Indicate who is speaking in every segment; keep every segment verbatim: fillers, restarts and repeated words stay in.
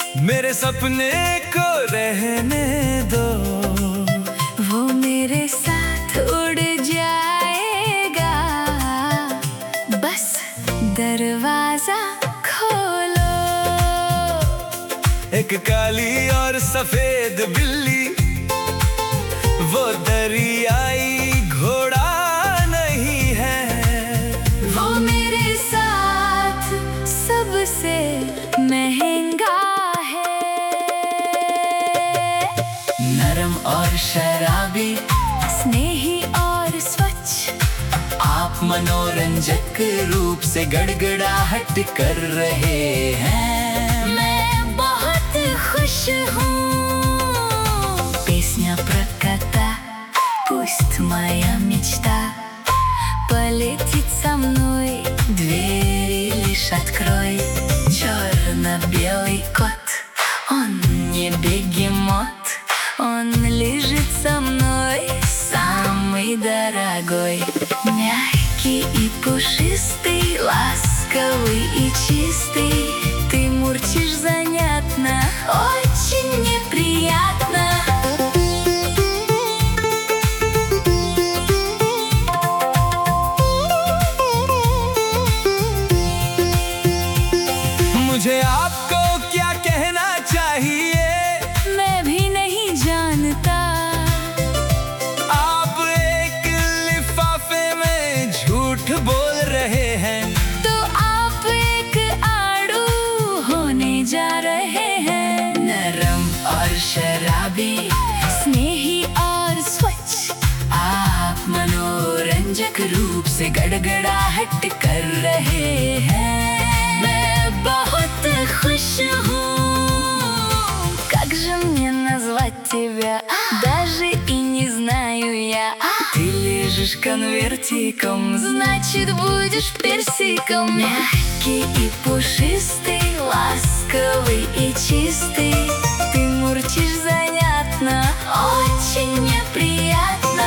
Speaker 1: मेरे सपने को रहने दो,
Speaker 2: वो मेरे साथ उड़ जाएगा। बस दरवाजा खोलो।
Speaker 1: एक काली और सफेद बिल्ली, वो दरियाई घोड़ा नहीं है।
Speaker 2: वो मेरे साथ सबसे महंगा है।
Speaker 3: नरम और शराबी,
Speaker 2: स्नेही और स्वच्छ,
Speaker 3: आप मनोरंजक रूप से गड़गड़ाहट कर रहे हैं।
Speaker 2: मैं बहुत खुश हूँ। Песня про кота, пусть моя мечта полетит со мной. Двери лишь открой. Черно-белый кот, он не бегемот, он лежит со мной, самый дорогой. Мягкий и пушистый, ласковый и чистый, ты мурчишь занятно, очень неприятно.
Speaker 1: मुझे आपको क्या कहना चाहिए,
Speaker 2: मैं भी नहीं जानता।
Speaker 1: आप एक लिफाफे में झूठ बोल रहे हैं।
Speaker 2: तो आप एक आड़ू होने जा रहे हैं।
Speaker 3: नरम और शराबी,
Speaker 2: स्नेही और स्वच्छ,
Speaker 3: आप मनोरंजक रूप से गड़गड़ाहट कर रहे हैं।
Speaker 2: मैं बहुत खुश हूँ। Как же мне назвать тебя? Даже и не знаю я.
Speaker 3: Ты лежишь конвертиком,
Speaker 2: Значит, будешь персиком. Мягкий и пушистый, ласковый и чистый, ты мурчишь занятно, очень неприятно.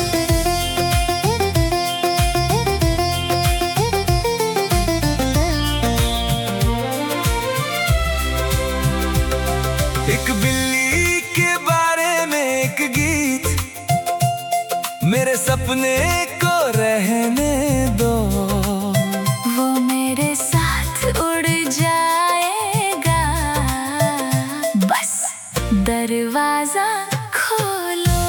Speaker 1: एक बिल्ली के बारे में एक गीत, मेरे सपने को रहने दो।
Speaker 2: वो मेरे साथ उड़ जाएगा। बस दरवाजा खोलो।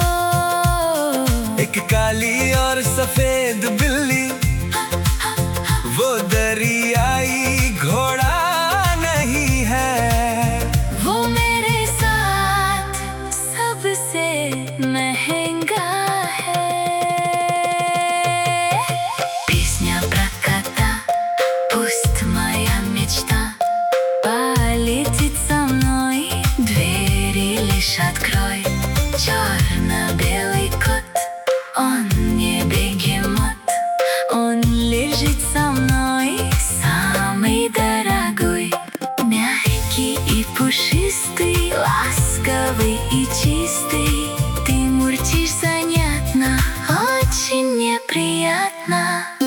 Speaker 1: एक काली और सफेद बिल्ली, वो दरियाई घोड़ा नहीं है।
Speaker 2: वो मेरे साथ सबसे महंगा है। Песня про кота, пусть моя мечта полетит со мной. Двери лишь открой. Черно-белый кот, он не бегемот, он лежит со мной, самый дорогой. Мягкий и пушистый, ласковый и чистый, ты мурчишь занятно, очень неприятно.